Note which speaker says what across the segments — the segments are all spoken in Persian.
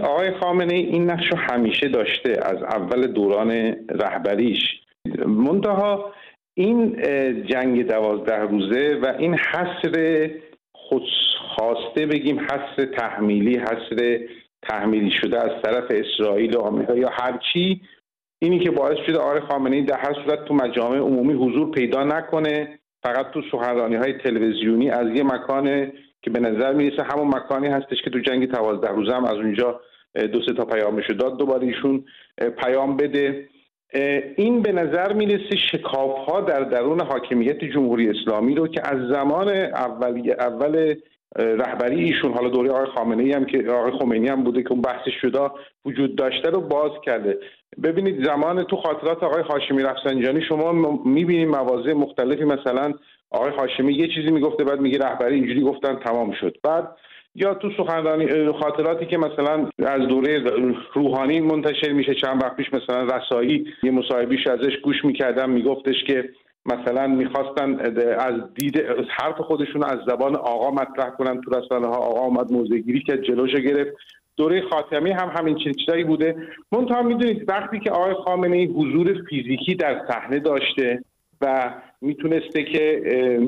Speaker 1: آقای خامنه‌ای این نقش رو همیشه داشته از اول دوران رهبریش. منتها این جنگ 12 روزه و این حصر خودخواسته بگیم حصر تحمیلی شده از طرف اسرائیل و آمریکا یا هر چی، اینی که باعث شده آقای خامنه‌ای در هر صورت تو مجامع عمومی حضور پیدا نکنه، فقط تو سخنرانی‌های تلویزیونی از یه مکان که به نظر میرسه همون مکانی هستش که تو جنگ 12 روزه هم از اونجا 2-3 تا پیامشو داد دوباره ایشون پیام بده. این به نظر میرسه شکاف‌ها در درون حاکمیت جمهوری اسلامی رو که از زمان اول رهبری ایشون، حالا دوره آقای خامنه‌ای هم که آقای خمینی هم بوده که اون بحث شده وجود داشته، رو باز کرده. ببینید زمان تو خاطرات آقای هاشمی رفسنجانی شما میبینید مواضع مختلفی، مثلا آقای هاشمی یه چیزی میگفته بعد میگه رهبری اینجوری گفتن تمام شد. بعد یا تو سخنرانی خاطراتی که مثلا از دوره روحانی منتشر میشه چند وقت پیش، مثلا رسایی یه مصاحبهش ازش گوش میکردم میگفتش که مثلا میخواستن از دید حرف خودشون از زبان آقا مطرح کنن تو رسانه ها، آقا اومد موضع‌گیری کرد جلوشو گرفت. دوره خاتمی هم همین چیزایی بوده. منتها میدونید وقتی که آقای خامنه‌ای حضور فیزیکی در صحنه داشته و میتونسته که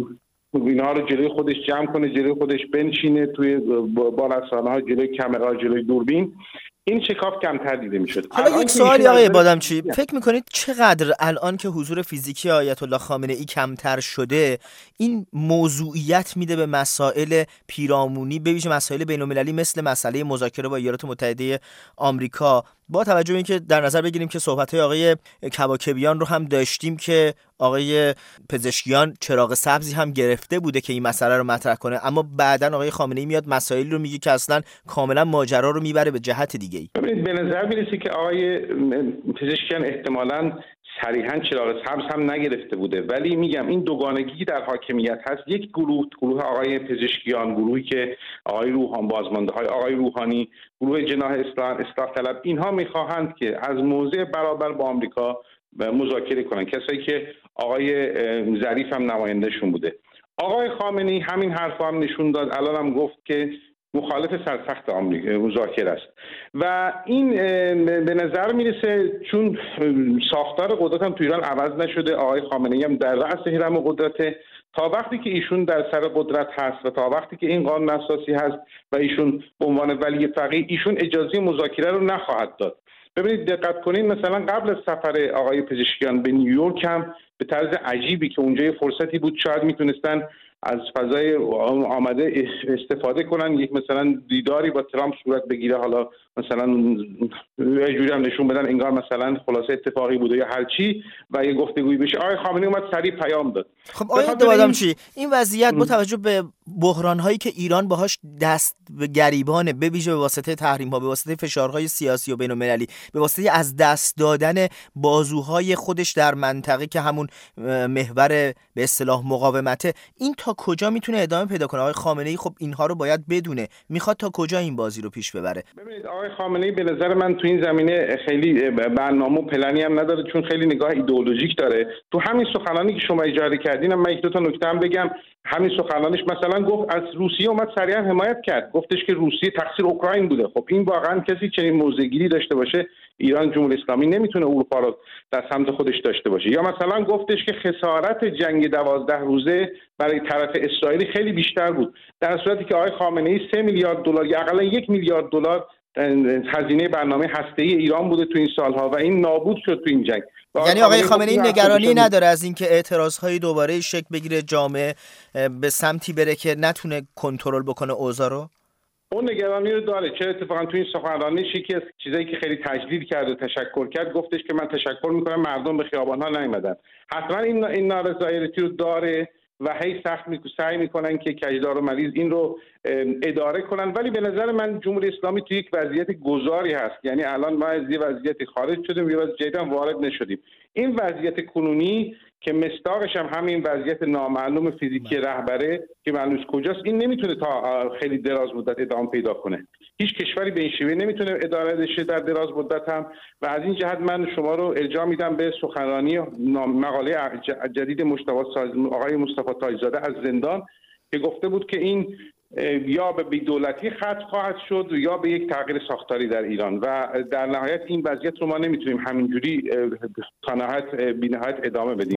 Speaker 1: اینا رو جلوی خودش جمع کنه، جلوی خودش بنشینه توی با رسانه‌ها، جلوی کامرا، جلوی دوربین، این شکاف کمتر دیده میشد.
Speaker 2: حالا یک سوالی آقای بادامچی، فکر میکنید چقدر الان که حضور فیزیکی آیت الله خامنه‌ای کمتر شده این موضوعیت میده به مسائل پیرامونی، به ویژه مسائل بین‌المللی مثل مسئله مذاکره با ایالات متحده آمریکا، با توجه به اینکه در نظر بگیریم که صحبت‌های آقای کباکبیان رو هم داشتیم که آقای پزشکیان چراغ سبزی هم گرفته بوده که این مسئله رو مطرح کنه، اما بعداً آقای خامنه‌ای میاد مسائلی رو میگه که اصلاً کاملا ماجرا رو میبره به جهت دیگه.
Speaker 1: ببینید به نظر میرسه که آقای پزشکیان احتمالاً صریحاً چراغ سبز هم نگرفته بوده، ولی میگم این دوگانگی در حاکمیت هست. یک گروه آقای پزشکیان، گروهی که آقای روحانی، بازمانده‌های آقای روحانی، گروه جناح اصلاح طلب، اینها میخواهند که از موضع برابر با آمریکا مذاکره کنن، کسایی که آقای ظریف هم نمایندهشون بوده. آقای خامنه‌ای همین حرفا هم نشون داد، الان هم گفت که مخالف سرسخت آمریکا مذاکره است و این به نظر میرسه چون ساختار قدرت هم تو ایران عوض نشده، آقای خامنه‌ای هم در رأس هرم قدرت، تا وقتی که ایشون در سر قدرت هست و تا وقتی که این قانون اساسی هست و ایشون به عنوان ولی فقیه، ایشون اجازه مذاکره رو نخواهد داد. ببینید دقت کنید، مثلا قبل از سفر آقای پزشکیان به نیویورک هم به طرز عجیبی که اونجا یه فرصتی بود شاید میتونستن از فضای آمده استفاده کنن، یک مثلا دیداری با ترامپ صورت بگیره، حالا مثلا یه جوری هم نشون بدن انگار مثلا خلاصه اتفاقی بوده یا هر چی و یه گفتگویی بشه. آقای خامنه‌ای اومد سریع پیام داد.
Speaker 2: خب آقای بادامچی، این وضعیت با توجه به بحران‌هایی که ایران باهاش دست به گریبانه، به ویژه به واسطه تحریم‌ها، به واسطه فشارهای سیاسی و بین‌المللی، به واسطه از دست دادن بازوهای خودش در منطقه که همون محور به اصطلاح مقاومته، این تا کجا میتونه ادامه پیدا کنه؟ آقای خامنه‌ای خب اینها رو باید بدونه، میخواد تا کجا این بازی رو پیش ببره؟
Speaker 1: ببینید آقای خامنه‌ای به نظر من تو این زمینه خیلی برنامه و پلنی هم نداره، چون خیلی نگاه ایدئولوژیک داره. تو همین سخنرانی که شما اشاره کردین من یک دو تا نکته هم بگم. همین سخنرانیش مثلا گفت از روسیه اومد صریحا حمایت کرد، گفتش که روسیه تقصیر اوکراین بوده. خب این واقعا کسی چنین موضع‌گیری داشته باشه، ایران جمهوری اسلامی نمیتونه اروپا رو در سمت خودش داشته باشه. یا مثلا گفتش که خسارت جنگ 12 روزه برای طرف اسرائیل خیلی بیشتر بود، در صورتی که آقای خامنه‌ای 3 میلیارد دلار یا حداقل 1 میلیارد دلار هزینه برنامه هسته‌ای ایران بوده تو این سالها و این نابود شد تو این جنگ.
Speaker 2: یعنی آقای خامنه‌ای نگرانی نداره از اینکه اعتراض‌های دوباره شکل بگیره، جامعه به سمتی بره که نتونه کنترل بکنه اوضاع رو؟
Speaker 1: اون نگرانی رو داره. چه اتفاقا تو این سخنرانیش یکی از چیزایی که خیلی تجلیل کرد و تشکر کرد، گفتش که من تشکر میکنم مردم به خیابان‌ها نیومدن. حتما این نارضایتی رو داره و هی سعی میکنن که کجدار و مریض این رو اداره کنن، ولی به نظر من جمهوری اسلامی توی یک وضعیت گذاری هست. یعنی الان ما از یه وضعیتی خارج شدیم، یه وضعیت جدید وارد نشدیم. این وضعیت کنونی که مصداقش هم همین وضعیت نامعلوم فیزیکی رهبره که معلوم کجاست، این نمیتونه تا خیلی دراز مدت ادامه پیدا کنه. هیچ کشوری به این شیوه نمیتونه اداره بشه در دراز مدت هم. و از این جهت من شما رو ارجاع میدم به سخنرانی مقاله جدید آقای مصطفی تاج‌زاده از زندان که گفته بود که این یا به بی‌دولتی ختم خواهد شد یا به یک تغییر ساختاری در ایران و در نهایت این وضعیت رو ما نمیتونیم همینجوری تا نهایت بی‌نهایت ادامه بدیم.